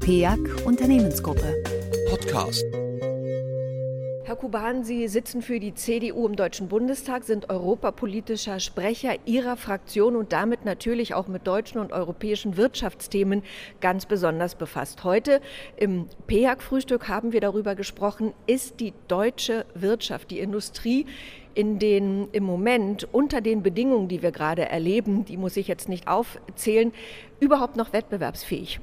PEAC Unternehmensgruppe. Podcast. Herr Kuban, Sie sitzen für die CDU im Deutschen Bundestag, sind europapolitischer Sprecher Ihrer Fraktion und damit natürlich auch mit deutschen und europäischen Wirtschaftsthemen ganz besonders befasst. Heute im PEAC-Frühstück haben wir darüber gesprochen, ist die deutsche Wirtschaft, die Industrie im Moment unter den Bedingungen, die wir gerade erleben, die muss ich jetzt nicht aufzählen, überhaupt noch wettbewerbsfähig?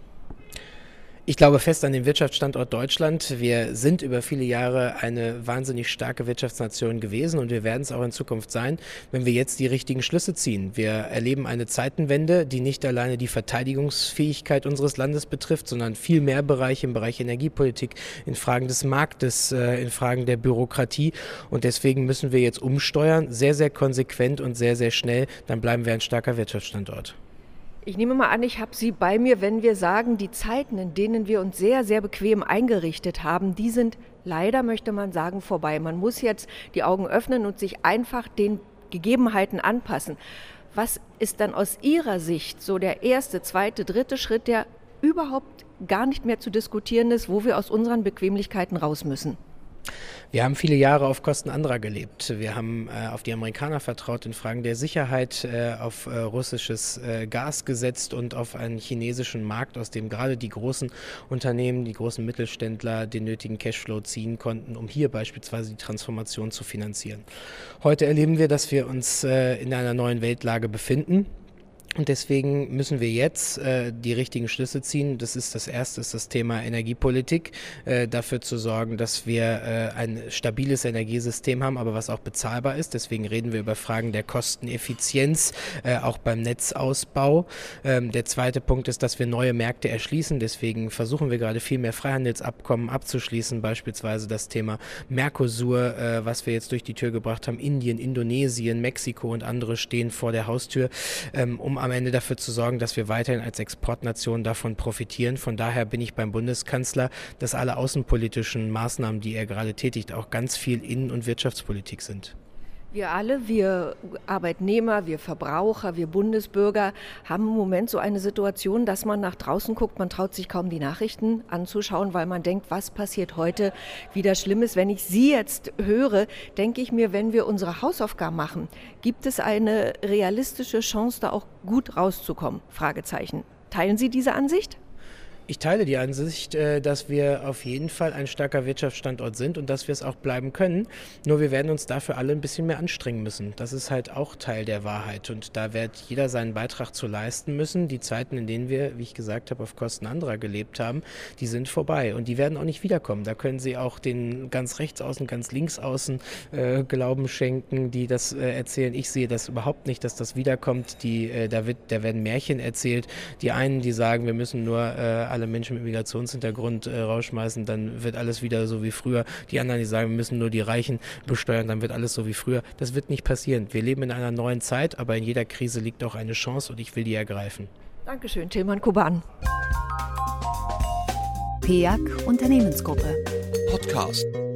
Ich glaube fest an den Wirtschaftsstandort Deutschland. Wir sind über viele Jahre eine wahnsinnig starke Wirtschaftsnation gewesen und wir werden es auch in Zukunft sein, wenn wir jetzt die richtigen Schlüsse ziehen. Wir erleben eine Zeitenwende, die nicht alleine die Verteidigungsfähigkeit unseres Landes betrifft, sondern viel mehr Bereiche im Bereich Energiepolitik, in Fragen des Marktes, in Fragen der Bürokratie. Und deswegen müssen wir jetzt umsteuern, sehr, sehr konsequent und sehr, sehr schnell. Dann bleiben wir ein starker Wirtschaftsstandort. Ich nehme mal an, ich habe Sie bei mir, wenn wir sagen, die Zeiten, in denen wir uns sehr, sehr bequem eingerichtet haben, die sind leider, möchte man sagen, vorbei. Man muss jetzt die Augen öffnen und sich einfach den Gegebenheiten anpassen. Was ist dann aus Ihrer Sicht so der erste, zweite, dritte Schritt, der überhaupt gar nicht mehr zu diskutieren ist, wo wir aus unseren Bequemlichkeiten raus müssen? Wir haben viele Jahre auf Kosten anderer gelebt. Wir haben auf die Amerikaner vertraut in Fragen der Sicherheit, auf russisches Gas gesetzt und auf einen chinesischen Markt, aus dem gerade die großen Unternehmen, die großen Mittelständler den nötigen Cashflow ziehen konnten, um hier beispielsweise die Transformation zu finanzieren. Heute erleben wir, dass wir uns in einer neuen Weltlage befinden. Und deswegen müssen wir jetzt die richtigen Schlüsse ziehen. Das ist das Erste, ist das Thema Energiepolitik, dafür zu sorgen, dass wir ein stabiles Energiesystem haben, aber was auch bezahlbar ist. Deswegen reden wir über Fragen der Kosteneffizienz, auch beim Netzausbau. Der zweite Punkt ist, dass wir neue Märkte erschließen. Deswegen versuchen wir gerade viel mehr Freihandelsabkommen abzuschließen, beispielsweise das Thema Mercosur, was wir jetzt durch die Tür gebracht haben. Indien, Indonesien, Mexiko und andere stehen vor der Haustür, um am Ende dafür zu sorgen, dass wir weiterhin als Exportnation davon profitieren. Von daher bin ich beim Bundeskanzler, dass alle außenpolitischen Maßnahmen, die er gerade tätigt, auch ganz viel Innen- und Wirtschaftspolitik sind. Wir alle, wir Arbeitnehmer, wir Verbraucher, wir Bundesbürger haben im Moment so eine Situation, dass man nach draußen guckt, man traut sich kaum die Nachrichten anzuschauen, weil man denkt, was passiert heute wieder Schlimmes. Wenn ich Sie jetzt höre, denke ich mir, wenn wir unsere Hausaufgaben machen, gibt es eine realistische Chance, da auch gut rauszukommen? Fragezeichen. Teilen Sie diese Ansicht? Ich teile die Ansicht, dass wir auf jeden Fall ein starker Wirtschaftsstandort sind und dass wir es auch bleiben können. Nur wir werden uns dafür alle ein bisschen mehr anstrengen müssen. Das ist halt auch Teil der Wahrheit und da wird jeder seinen Beitrag zu leisten müssen. Die Zeiten, in denen wir, wie ich gesagt habe, auf Kosten anderer gelebt haben, die sind vorbei und die werden auch nicht wiederkommen. Da können Sie auch den ganz rechts außen, ganz links außen Glauben schenken, die das erzählen. Ich sehe das überhaupt nicht, dass das wiederkommt. Da werden Märchen erzählt. Die einen, die sagen, wir müssen nur alle Menschen mit Migrationshintergrund rausschmeißen, dann wird alles wieder so wie früher. Die anderen, die sagen, wir müssen nur die Reichen besteuern, dann wird alles so wie früher. Das wird nicht passieren. Wir leben in einer neuen Zeit, aber in jeder Krise liegt auch eine Chance und ich will die ergreifen. Dankeschön, Tilman Kuban. PEAC Unternehmensgruppe. Podcast.